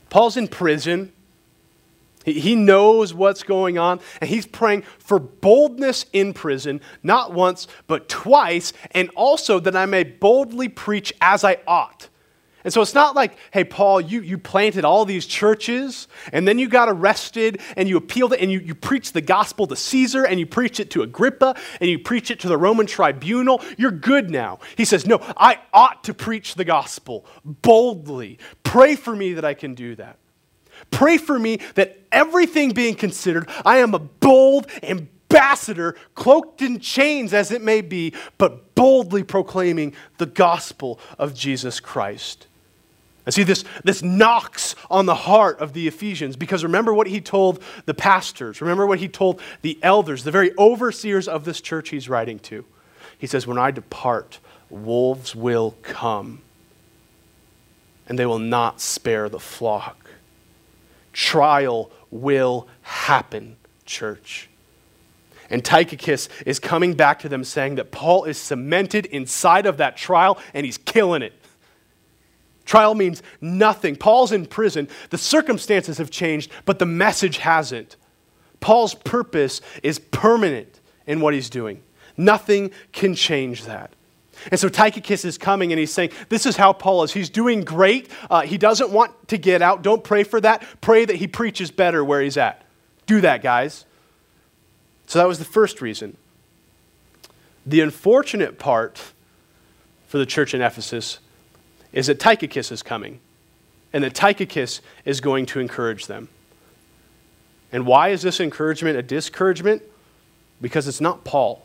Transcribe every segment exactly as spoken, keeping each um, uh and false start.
Paul's in prison. He, he knows what's going on, and he's praying for boldness in prison, not once, but twice, and also that I may boldly preach as I ought. And so it's not like, hey, Paul, you, you planted all these churches, and then you got arrested, and you appealed it, and you, you preached the gospel to Caesar, and you preach it to Agrippa, and you preach it to the Roman tribunal. You're good now. He says, no, I ought to preach the gospel boldly. Pray for me that I can do that. Pray for me that everything being considered, I am a bold ambassador, cloaked in chains as it may be, but boldly proclaiming the gospel of Jesus Christ. And see, this, this knocks on the heart of the Ephesians, because remember what he told the pastors. Remember what he told the elders, the very overseers of this church he's writing to. He says, when I depart, wolves will come, and they will not spare the flock. Trial will happen, church. And Tychicus is coming back to them saying that Paul is cemented inside of that trial, and he's killing it. Trial means nothing. Paul's in prison. The circumstances have changed, but the message hasn't. Paul's purpose is permanent in what he's doing. Nothing can change that. And so Tychicus is coming and he's saying, this is how Paul is. He's doing great. Uh, he doesn't want to get out. Don't pray for that. Pray that he preaches better where he's at. Do that, guys. So that was the first reason. The unfortunate part for the church in Ephesus is that Tychicus is coming, and that Tychicus is going to encourage them. And why is this encouragement a discouragement? Because it's not Paul.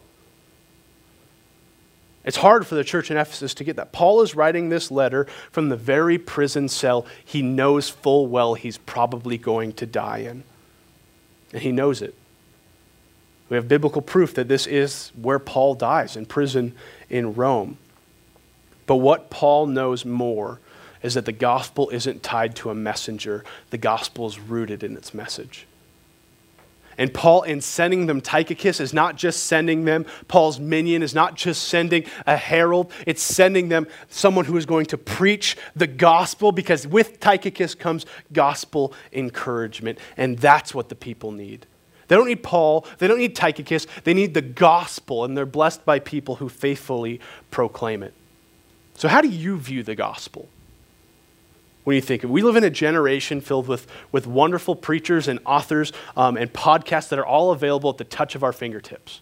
It's hard for the church in Ephesus to get that. Paul is writing this letter from the very prison cell he knows full well he's probably going to die in. And he knows it. We have biblical proof that this is where Paul dies, in prison in Rome. But what Paul knows more is that the gospel isn't tied to a messenger. The gospel is rooted in its message. And Paul, in sending them Tychicus, is not just sending them, Paul's minion is not just sending a herald, it's sending them someone who is going to preach the gospel, because with Tychicus comes gospel encouragement. And that's what the people need. They don't need Paul, they don't need Tychicus, they need the gospel, and they're blessed by people who faithfully proclaim it. So how do you view the gospel? When you think of it, we live in a generation filled with, with wonderful preachers and authors um, and podcasts that are all available at the touch of our fingertips.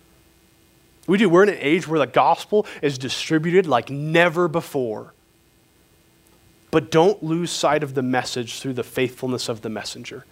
We do. We're in an age where the gospel is distributed like never before. But don't lose sight of the message through the faithfulness of the messenger.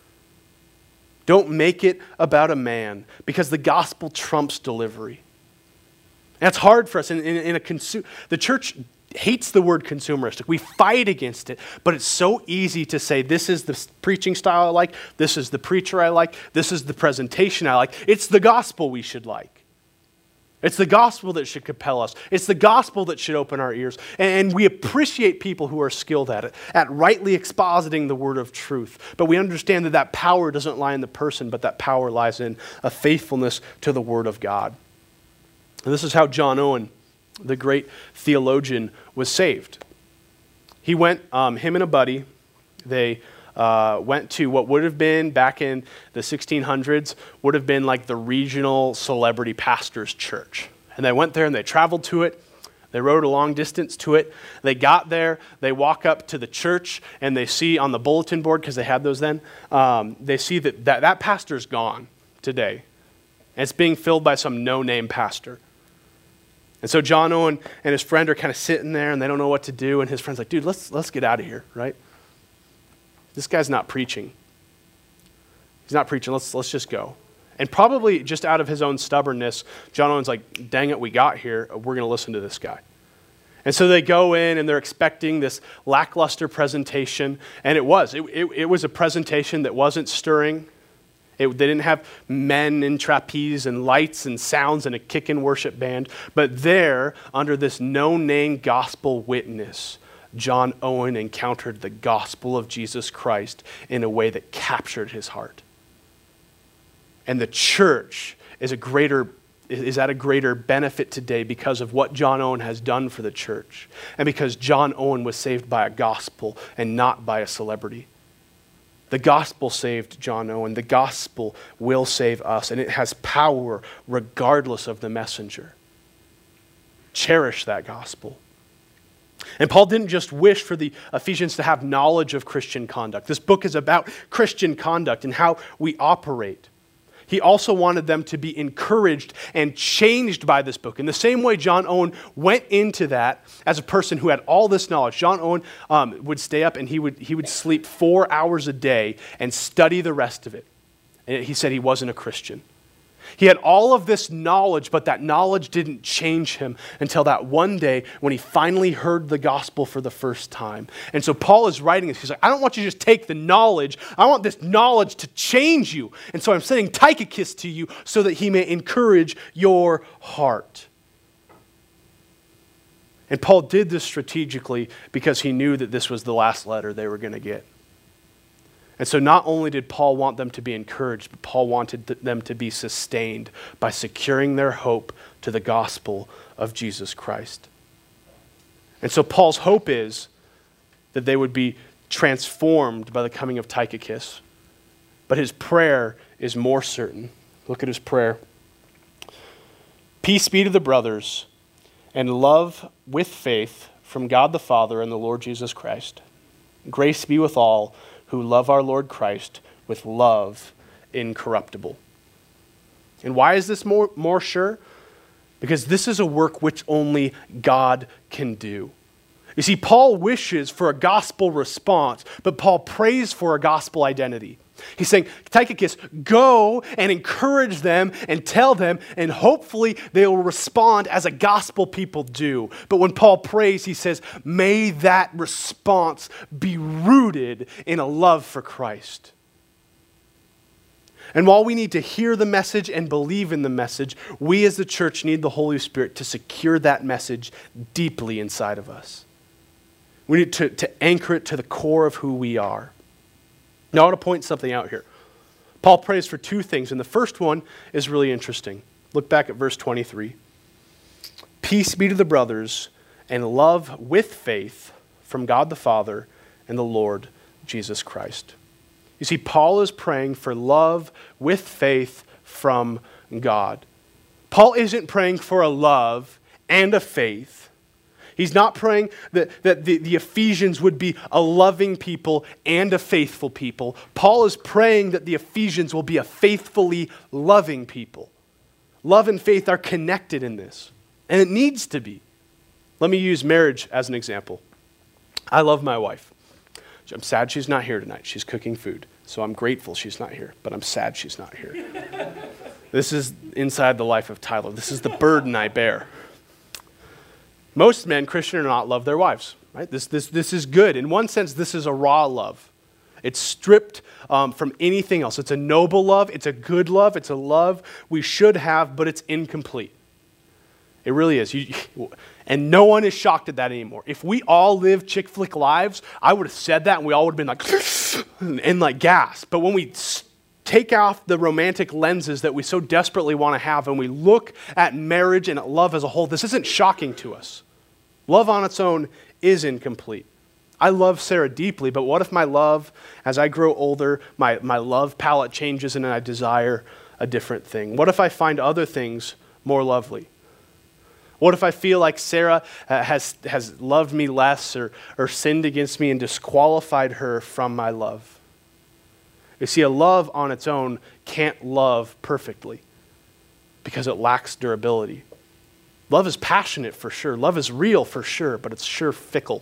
Don't make it about a man, because the gospel trumps delivery. That's hard for us in, in, in a consu- the church hates the word consumeristic. We fight against it, but it's so easy to say, this is the preaching style I like, this is the preacher I like, this is the presentation I like. It's the gospel we should like. It's the gospel that should compel us. It's the gospel that should open our ears. And we appreciate people who are skilled at it, at rightly expositing the word of truth. But we understand that that power doesn't lie in the person, but that power lies in a faithfulness to the word of God. And this is how John Owen, the great theologian, was saved. He went, um, him and a buddy, they uh, went to what would have been, back in the sixteen hundreds, would have been like the regional celebrity pastor's church. And they went there and they traveled to it. They rode a long distance to it. They got there, they walk up to the church, and they see on the bulletin board, because they had those then, um, they see that, that that pastor's gone today. And it's being filled by some no-name pastor. And so John Owen and his friend are kind of sitting there, and they don't know what to do. And his friend's like, dude, let's let's get out of here, right? This guy's not preaching. He's not preaching. Let's let's just go. And probably just out of his own stubbornness, John Owen's like, dang it, we got here. We're going to listen to this guy. And so they go in, and they're expecting this lackluster presentation. And it was. It, it, it was a presentation that wasn't stirring. It, they didn't have men in trapeze and lights and sounds and a kick-in worship band. But there, under this no-name gospel witness, John Owen encountered the gospel of Jesus Christ in a way that captured his heart. And the church is a greater is at a greater benefit today because of what John Owen has done for the church, and because John Owen was saved by a gospel and not by a celebrity. The gospel saved John Owen. The gospel will save us, and it has power regardless of the messenger. Cherish that gospel. And Paul didn't just wish for the Ephesians to have knowledge of Christian conduct. This book is about Christian conduct and how we operate. He also wanted them to be encouraged and changed by this book. In the same way John Owen went into that as a person who had all this knowledge. John Owen um, would stay up and he would, he would sleep four hours a day and study the rest of it. And he said he wasn't a Christian. He had all of this knowledge, but that knowledge didn't change him until that one day when he finally heard the gospel for the first time. And so Paul is writing this. He's like, I don't want you to just take the knowledge. I want this knowledge to change you. And so I'm sending Tychicus to you so that he may encourage your heart. And Paul did this strategically because he knew that this was the last letter they were going to get. And so not only did Paul want them to be encouraged, but Paul wanted them to be sustained by securing their hope to the gospel of Jesus Christ. And so Paul's hope is that they would be transformed by the coming of Tychicus. But his prayer is more certain. Look at his prayer. Peace be to the brothers, and love with faith from God the Father and the Lord Jesus Christ. Grace be with all who love our Lord Christ with love incorruptible. And why is this more, more sure? Because this is a work which only God can do. You see, Paul wishes for a gospel response, but Paul prays for a gospel identity. He's saying, Tychicus, go and encourage them and tell them, and hopefully they will respond as a gospel people do. But when Paul prays, he says, may that response be rooted in a love for Christ. And while we need to hear the message and believe in the message, we as the church need the Holy Spirit to secure that message deeply inside of us. We need to, to anchor it to the core of who we are. Now, I want to point something out here. Paul prays for two things, and the first one is really interesting. Look back at verse twenty-three. Peace be to the brothers, and love with faith from God the Father and the Lord Jesus Christ. You see, Paul is praying for love with faith from God. Paul isn't praying for a love and a faith. He's not praying that, that the, the Ephesians would be a loving people and a faithful people. Paul is praying that the Ephesians will be a faithfully loving people. Love and faith are connected in this, and it needs to be. Let me use marriage as an example. I love my wife. I'm sad she's not here tonight. She's cooking food, so I'm grateful she's not here, but I'm sad she's not here. This is inside the life of Tyler. This is the burden I bear. Most men, Christian or not, love their wives, right? This, this, this is good. In one sense, this is a raw love. It's stripped um, from anything else. It's a noble love. It's a good love. It's a love we should have, but it's incomplete. It really is. You, and no one is shocked at that anymore. If we all lived chick flick lives, I would have said that, and we all would have been like, and like gasp. But when we take off the romantic lenses that we so desperately want to have, and we look at marriage and at love as a whole, this isn't shocking to us. Love on its own is incomplete. I love Sarah deeply, but what if my love, as I grow older, my, my love palette changes and I desire a different thing? What if I find other things more lovely? What if I feel like Sarah has, has loved me less or, or sinned against me and disqualified her from my love? You see, a love on its own can't love perfectly because it lacks durability. Love is passionate for sure. Love is real for sure, but it's sure fickle.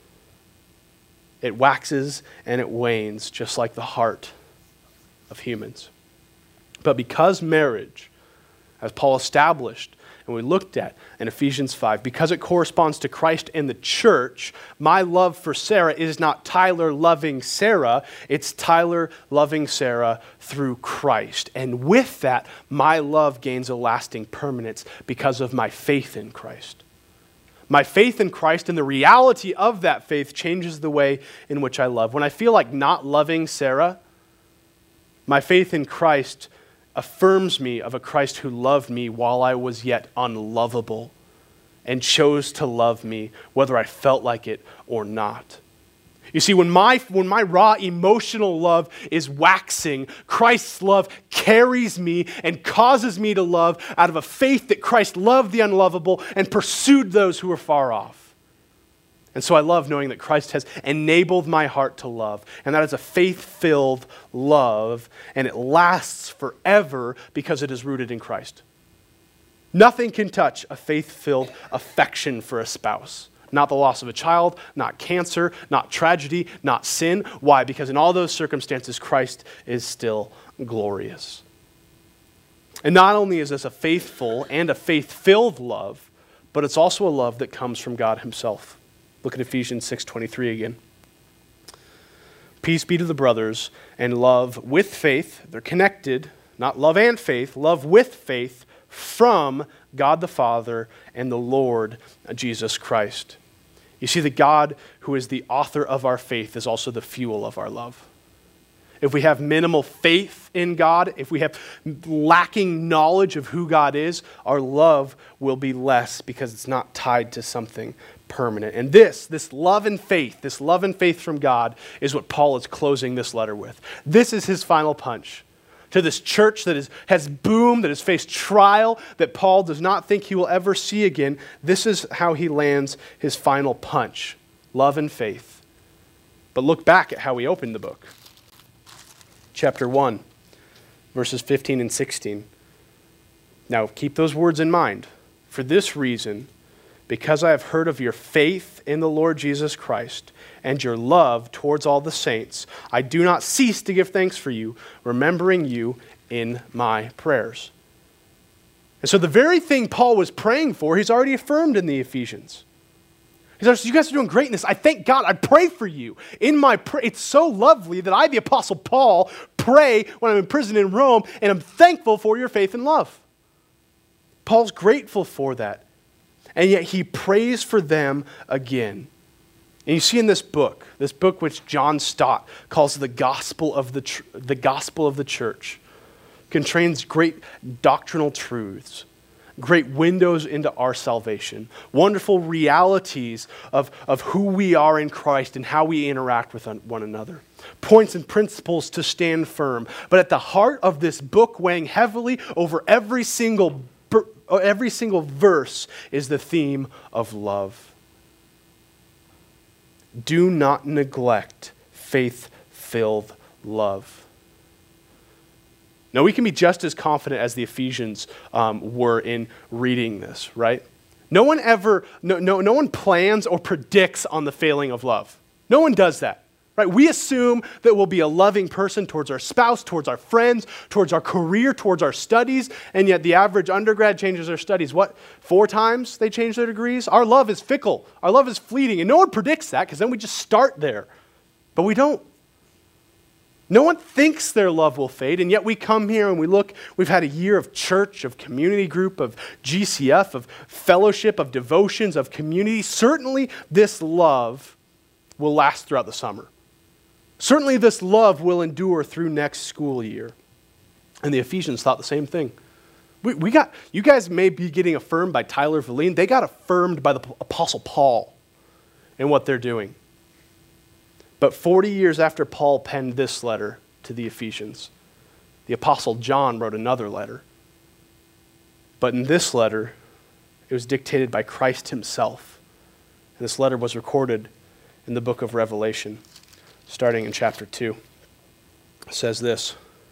It waxes and it wanes just like the heart of humans. But because marriage, as Paul established and we looked at in Ephesians five, because it corresponds to Christ and the church, my love for Sarah is not Tyler loving Sarah, it's Tyler loving Sarah through Christ. And with that, my love gains a lasting permanence because of my faith in Christ. My faith in Christ and the reality of that faith changes the way in which I love. When I feel like not loving Sarah, my faith in Christ affirms me of a Christ who loved me while I was yet unlovable and chose to love me whether I felt like it or not. You see, when my, when my raw emotional love is waxing, Christ's love carries me and causes me to love out of a faith that Christ loved the unlovable and pursued those who were far off. And so I love knowing that Christ has enabled my heart to love. And that is a faith-filled love, and it lasts forever because it is rooted in Christ. Nothing can touch a faith-filled affection for a spouse. Not the loss of a child, not cancer, not tragedy, not sin. Why? Because in all those circumstances, Christ is still glorious. And not only is this a faithful and a faith-filled love, but it's also a love that comes from God himself. Look at Ephesians six twenty-three again. Peace be to the brothers, and love with faith. They're connected, not love and faith, love with faith from God the Father and the Lord Jesus Christ. You see, the God who is the author of our faith is also the fuel of our love. If we have minimal faith in God, if we have lacking knowledge of who God is, our love will be less because it's not tied to something permanent. And this, this love and faith, this love and faith from God is what Paul is closing this letter with. This is his final punch to this church that is, has boomed, that has faced trial, that Paul does not think he will ever see again. This is how he lands his final punch, love and faith. But look back at how he opened the book. Chapter one, verses fifteen and sixteen. Now keep those words in mind. For this reason, because I have heard of your faith in the Lord Jesus Christ and your love towards all the saints, I do not cease to give thanks for you, remembering you in my prayers. And so the very thing Paul was praying for, he's already affirmed in the Ephesians. He says, you guys are doing great in this. I thank God. I pray for you. In my pray, it's so lovely that I, the Apostle Paul, pray when I'm in prison in Rome, and I'm thankful for your faith and love. Paul's grateful for that. And yet he prays for them again. And you see in this book, this book which John Stott calls the gospel of the, tr- the gospel of the church, contains great doctrinal truths, great windows into our salvation, wonderful realities of, of who we are in Christ and how we interact with one another, points and principles to stand firm. But at the heart of this book, weighing heavily over every single Every single verse is the theme of love. Do not neglect faith-filled love. Now, we can be just as confident as the Ephesians um, were in reading this, right? No one ever, no, no, no one plans or predicts on the failing of love. No one does that. Right? We assume that we'll be a loving person towards our spouse, towards our friends, towards our career, towards our studies, and yet the average undergrad changes their studies. What? Four times they change their degrees? Our love is fickle. Our love is fleeting, and no one predicts that because then we just start there. But we don't. No one thinks their love will fade, and yet we come here and we look. We've had a year of church, of community group, of G C F, of fellowship, of devotions, of community. Certainly this love will last throughout the summer. Certainly this love will endure through next school year. And the Ephesians thought the same thing. We, we got, you guys may be getting affirmed by Tyler Verleen. They got affirmed by the Apostle Paul in what they're doing. But forty years after Paul penned this letter to the Ephesians, the Apostle John wrote another letter. But in this letter, it was dictated by Christ himself. And this letter was recorded in the book of Revelation, starting in chapter two. It says this,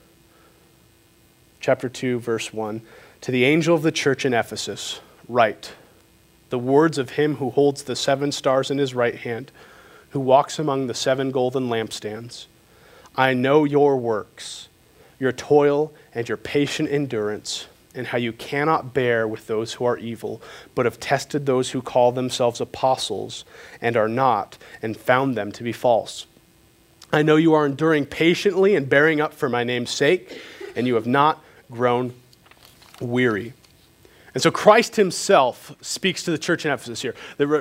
chapter two, verse one, to the angel of the church in Ephesus, write, the words of him who holds the seven stars in his right hand, who walks among the seven golden lampstands. I know your works, your toil and your patient endurance, and how you cannot bear with those who are evil, but have tested those who call themselves apostles and are not, and found them to be false. I know you are enduring patiently and bearing up for my name's sake, and you have not grown weary. And so Christ himself speaks to the church in Ephesus here.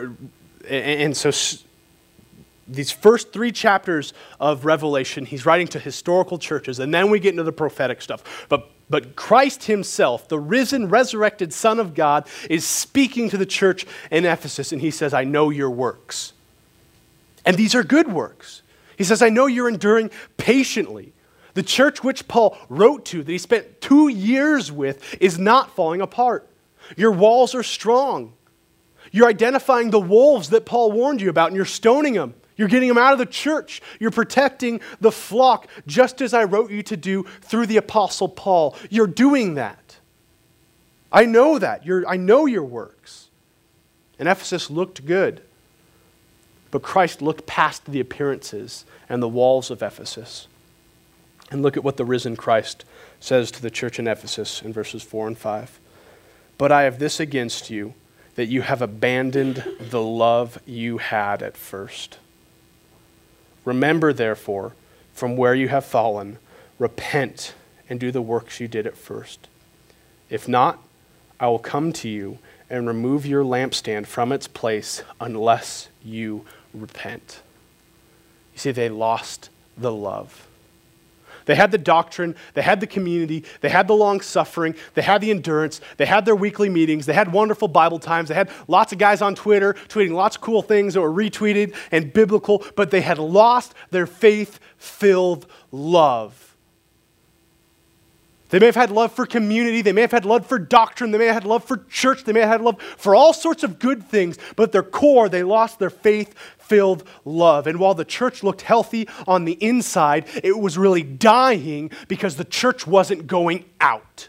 And so these first three chapters of Revelation, he's writing to historical churches, and then we get into the prophetic stuff. But But Christ himself, the risen, resurrected Son of God, is speaking to the church in Ephesus, and he says, I know your works. And these are good works. He says, I know you're enduring patiently. The church which Paul wrote to, that he spent two years with, is not falling apart. Your walls are strong. You're identifying the wolves that Paul warned you about, and you're stoning them. You're getting them out of the church. You're protecting the flock, just as I wrote you to do through the Apostle Paul. You're doing that. I know that. You're, I know your works. And Ephesus looked good. But Christ looked past the appearances and the walls of Ephesus. And look at what the risen Christ says to the church in Ephesus in verses four and five. But I have this against you, that you have abandoned the love you had at first. Remember, therefore, from where you have fallen, repent and do the works you did at first. If not, I will come to you and remove your lampstand from its place unless you repent. You see, they lost the love. They had the doctrine, they had the community, they had the long suffering, they had the endurance, they had their weekly meetings, they had wonderful Bible times, they had lots of guys on Twitter tweeting lots of cool things that were retweeted and biblical, but they had lost their faith-filled love. They may have had love for community, they may have had love for doctrine, they may have had love for church, they may have had love for all sorts of good things, but at their core, they lost their faith-filled love. And while the church looked healthy on the inside, it was really dying because the church wasn't going out.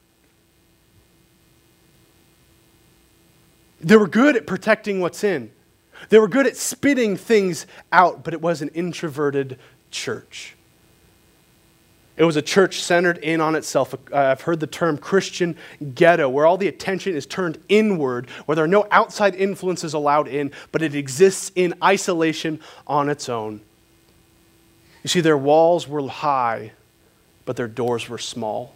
They were good at protecting what's in. They were good at spitting things out, but it was an introverted church. It was a church centered in on itself. I've heard the term Christian ghetto, where all the attention is turned inward, where there are no outside influences allowed in, but it exists in isolation on its own. You see, their walls were high, but their doors were small.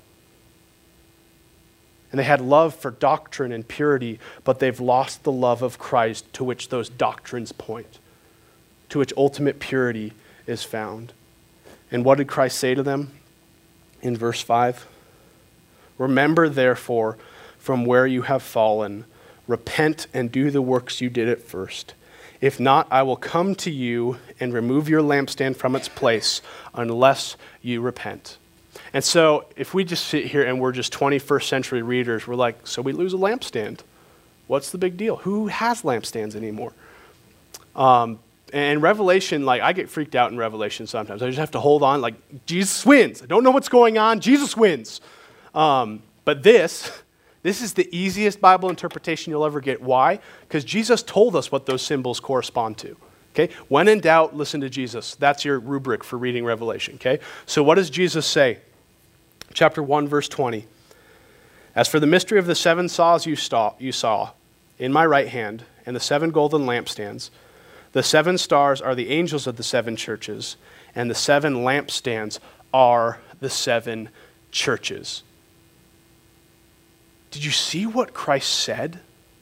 And they had love for doctrine and purity, but they've lost the love of Christ to which those doctrines point, to which ultimate purity is found. And what did Christ say to them? In verse five, remember therefore from where you have fallen, repent and do the works you did at first. If not, I will come to you and remove your lampstand from its place unless you repent. And so if we just sit here and we're just twenty-first century readers, we're like, so we lose a lampstand. What's the big deal? Who has lampstands anymore? Um, And Revelation, like, I get freaked out in Revelation sometimes. I just have to hold on, like, Jesus wins. I don't know what's going on. Jesus wins. Um, but this, this is the easiest Bible interpretation you'll ever get. Why? Because Jesus told us what those symbols correspond to. Okay? When in doubt, listen to Jesus. That's your rubric for reading Revelation. Okay? So what does Jesus say? Chapter one, verse twenty. As for the mystery of the seven stars you saw, you saw in my right hand, and the seven golden lampstands, the seven stars are the angels of the seven churches, and the seven lampstands are the seven churches. Did you see what Christ said?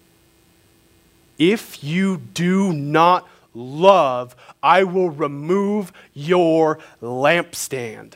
If you do not love, I will remove your lampstand.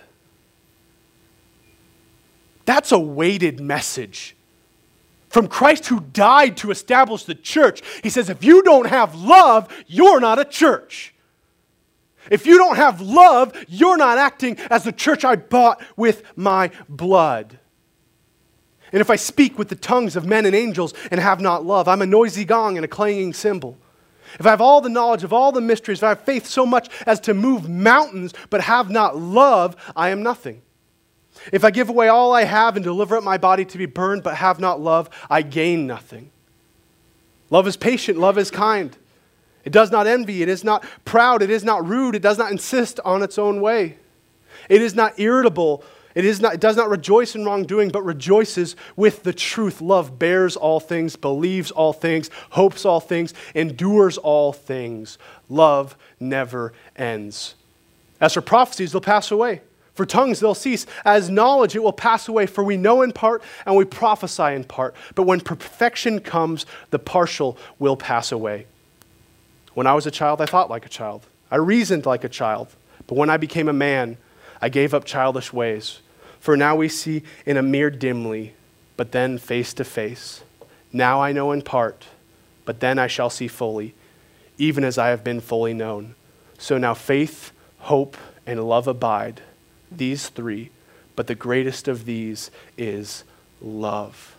That's a weighted message. From Christ who died to establish the church, he says, if you don't have love, you're not a church. If you don't have love, you're not acting as the church I bought with my blood. And if I speak with the tongues of men and angels and have not love, I'm a noisy gong and a clanging cymbal. If I have all the knowledge of all the mysteries, if I have faith so much as to move mountains, but have not love, I am nothing. If I give away all I have and deliver up my body to be burned, but have not love, I gain nothing. Love is patient, love is kind. It does not envy, it is not proud, it is not rude, it does not insist on its own way. It is not irritable, it is not, it does not rejoice in wrongdoing, but rejoices with the truth. Love bears all things, believes all things, hopes all things, endures all things. Love never ends. As for prophecies, they'll pass away. For tongues, they'll cease. As knowledge, it will pass away. For we know in part and we prophesy in part. But when perfection comes, the partial will pass away. When I was a child, I thought like a child. I reasoned like a child. But when I became a man, I gave up childish ways. For now we see in a mirror dimly, but then face to face. Now I know in part, but then I shall see fully, even as I have been fully known. So now faith, hope, and love abide, these three, but the greatest of these is love.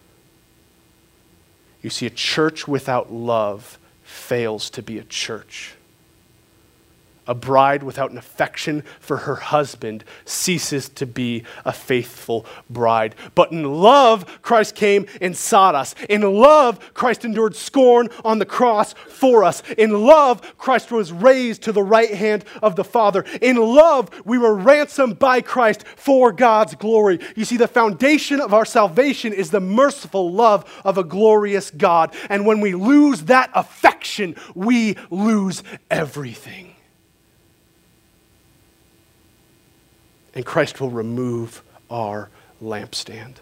You see, a church without love fails to be a church. A bride without an affection for her husband ceases to be a faithful bride. But in love, Christ came and sought us. In love, Christ endured scorn on the cross for us. In love, Christ was raised to the right hand of the Father. In love, we were ransomed by Christ for God's glory. You see, the foundation of our salvation is the merciful love of a glorious God. And when we lose that affection, we lose everything. And Christ will remove our lampstand.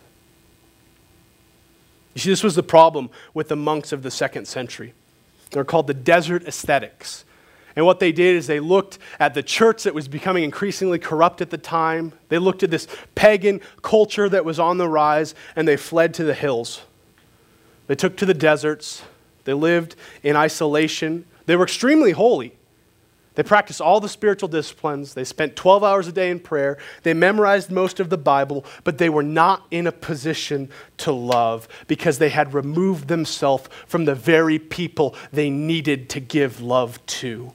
You see, this was the problem with the monks of the second century. They're called the desert ascetics. And what they did is they looked at the church that was becoming increasingly corrupt at the time. They looked at this pagan culture that was on the rise, and they fled to the hills. They took to the deserts. They lived in isolation. They were extremely holy. They practiced all the spiritual disciplines. They spent twelve hours a day in prayer. They memorized most of the Bible, but they were not in a position to love because they had removed themselves from the very people they needed to give love to.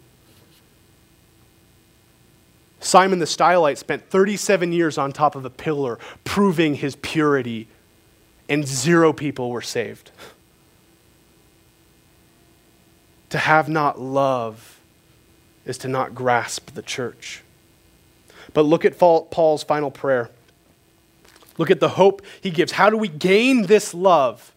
Simon the Stylite spent thirty-seven years on top of a pillar proving his purity, and zero people were saved. To have not love is to not grasp the church. But look at Paul's final prayer. Look at the hope he gives. How do we gain this love?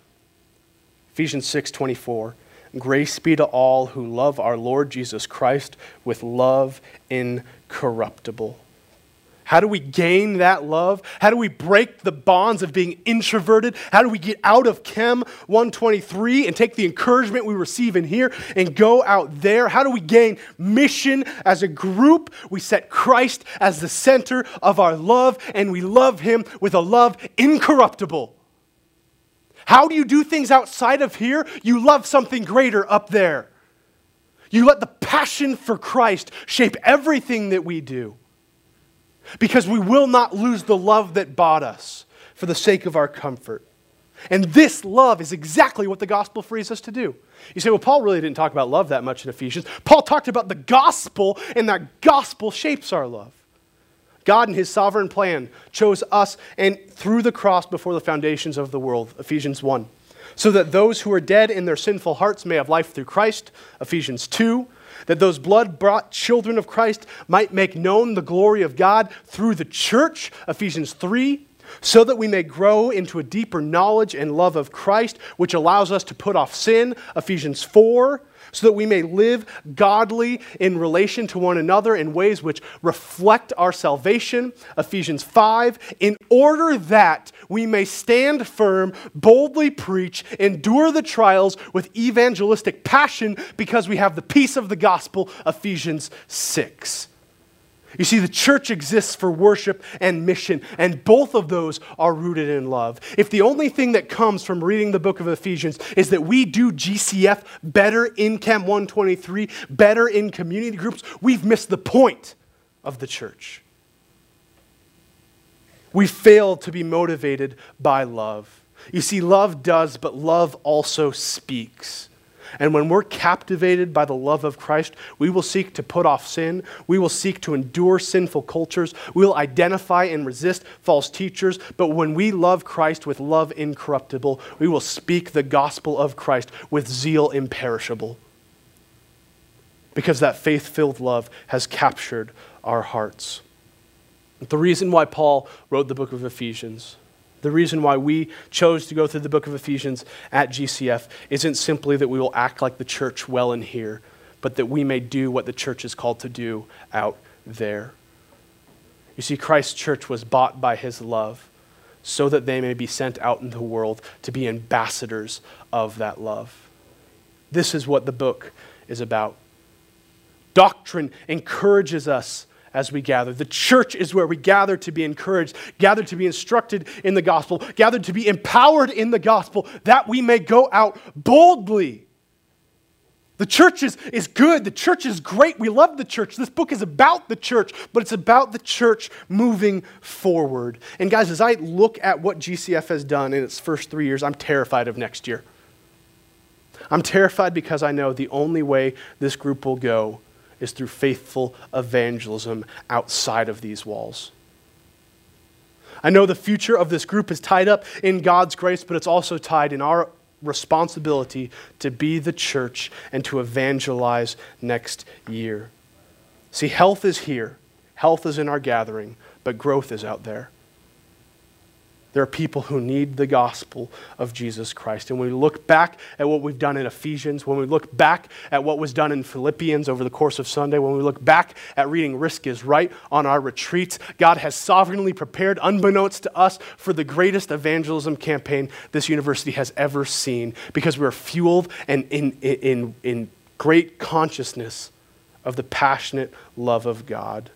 Ephesians six twenty-four. Grace be to all who love our Lord Jesus Christ with love incorruptible. How do we gain that love? How do we break the bonds of being introverted? How do we get out of Chem one twenty-three and take the encouragement we receive in here and go out there? How do we gain mission as a group? We set Christ as the center of our love, and we love him with a love incorruptible. How do you do things outside of here? You love something greater up there. You let the passion for Christ shape everything that we do. Because we will not lose the love that bought us for the sake of our comfort. And this love is exactly what the gospel frees us to do. You say, well, Paul really didn't talk about love that much in Ephesians. Paul talked about the gospel, and that gospel shapes our love. God in his sovereign plan chose us and through the cross before the foundations of the world, Ephesians one. So that those who are dead in their sinful hearts may have life through Christ, Ephesians two. That those blood-bought children of Christ might make known the glory of God through the church, Ephesians three, so that we may grow into a deeper knowledge and love of Christ, which allows us to put off sin, Ephesians four, so that we may live godly in relation to one another in ways which reflect our salvation, Ephesians five, in order that we may stand firm, boldly preach, endure the trials with evangelistic passion because we have the peace of the gospel, Ephesians six. You see, the church exists for worship and mission, and both of those are rooted in love. If the only thing that comes from reading the book of Ephesians is that we do G C F better in Chem one twenty-three, better in community groups, we've missed the point of the church. We fail to be motivated by love. You see, love does, but love also speaks. And when we're captivated by the love of Christ, we will seek to put off sin. We will seek to endure sinful cultures. We will identify and resist false teachers. But when we love Christ with love incorruptible, we will speak the gospel of Christ with zeal imperishable. Because that faith-filled love has captured our hearts. The reason why Paul wrote the book of Ephesians, the reason why we chose to go through the book of Ephesians at G C F isn't simply that we will act like the church well in here, but that we may do what the church is called to do out there. You see, Christ's church was bought by his love so that they may be sent out in the world to be ambassadors of that love. This is what the book is about. Doctrine encourages us as we gather. The church is where we gather to be encouraged, gather to be instructed in the gospel, gather to be empowered in the gospel, that we may go out boldly. The church is, is good. The church is great. We love the church. This book is about the church, but it's about the church moving forward. And guys, as I look at what G C F has done in its first three years, I'm terrified of next year. I'm terrified because I know the only way this group will go is through faithful evangelism outside of these walls. I know the future of this group is tied up in God's grace, but it's also tied in our responsibility to be the church and to evangelize next year. See, health is here. Health is in our gathering, but growth is out there. There are people who need the gospel of Jesus Christ. And when we look back at what we've done in Ephesians, when we look back at what was done in Philippians over the course of Sunday, when we look back at reading Risk is Right on our retreats, God has sovereignly prepared, unbeknownst to us, for the greatest evangelism campaign this university has ever seen, because we are fueled and in, in, in great consciousness of the passionate love of God.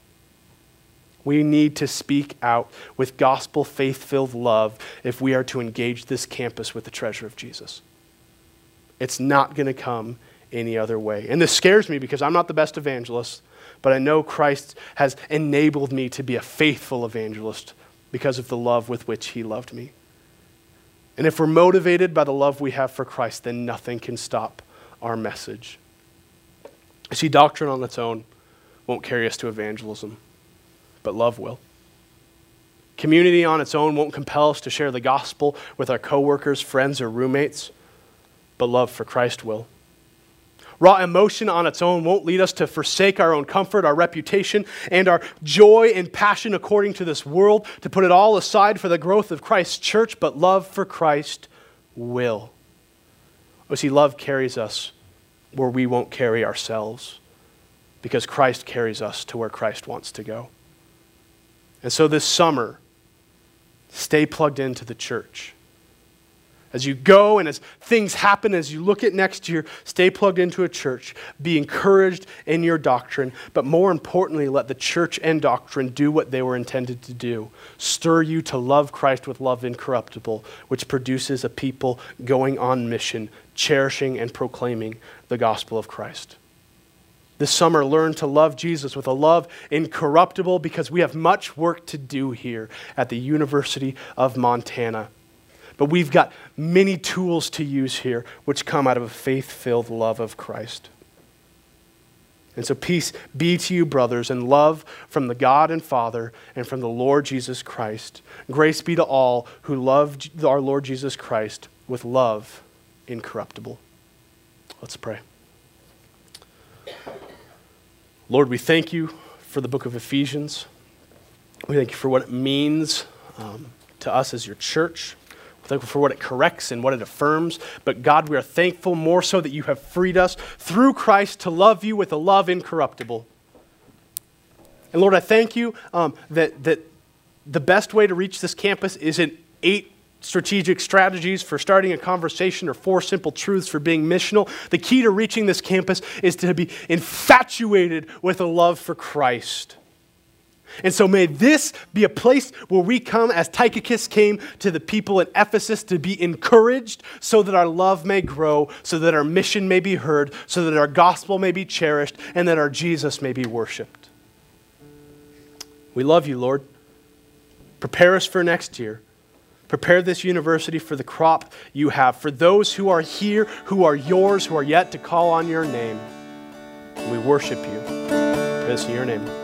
We need to speak out with gospel faith-filled love if we are to engage this campus with the treasure of Jesus. It's not going to come any other way. And this scares me because I'm not the best evangelist, but I know Christ has enabled me to be a faithful evangelist because of the love with which he loved me. And if we're motivated by the love we have for Christ, then nothing can stop our message. You see, doctrine on its own won't carry us to evangelism, but love will. Community on its own won't compel us to share the gospel with our coworkers, friends, or roommates, but love for Christ will. Raw emotion on its own won't lead us to forsake our own comfort, our reputation, and our joy and passion according to this world, to put it all aside for the growth of Christ's church, but love for Christ will. Oh, see, love carries us where we won't carry ourselves, because Christ carries us to where Christ wants to go. And so this summer, stay plugged into the church. As you go and as things happen, as you look at next year, stay plugged into a church. Be encouraged in your doctrine, but more importantly, let the church and doctrine do what they were intended to do. Stir you to love Christ with love incorruptible, which produces a people going on mission, cherishing and proclaiming the gospel of Christ. This summer, learn to love Jesus with a love incorruptible, because we have much work to do here at the University of Montana. But we've got many tools to use here which come out of a faith-filled love of Christ. And so peace be to you, brothers, and love from the God and Father and from the Lord Jesus Christ. Grace be to all who love our Lord Jesus Christ with love incorruptible. Let's pray. Lord, we thank you for the book of Ephesians. We thank you for what it means um, to us as your church. We're thankful for what it corrects and what it affirms. But God, we are thankful more so that you have freed us through Christ to love you with a love incorruptible. And Lord, I thank you um, that, that the best way to reach this campus isn't eight strategic strategies for starting a conversation or four simple truths for being missional. The key to reaching this campus is to be infatuated with a love for Christ. And so may this be a place where we come as Tychicus came to the people in Ephesus to be encouraged so that our love may grow, so that our mission may be heard, so that our gospel may be cherished, and that our Jesus may be worshiped. We love you, Lord. Prepare us for next year. Prepare this university for the crop you have, for those who are here, who are yours, who are yet to call on your name. We worship you. Pray this in your name.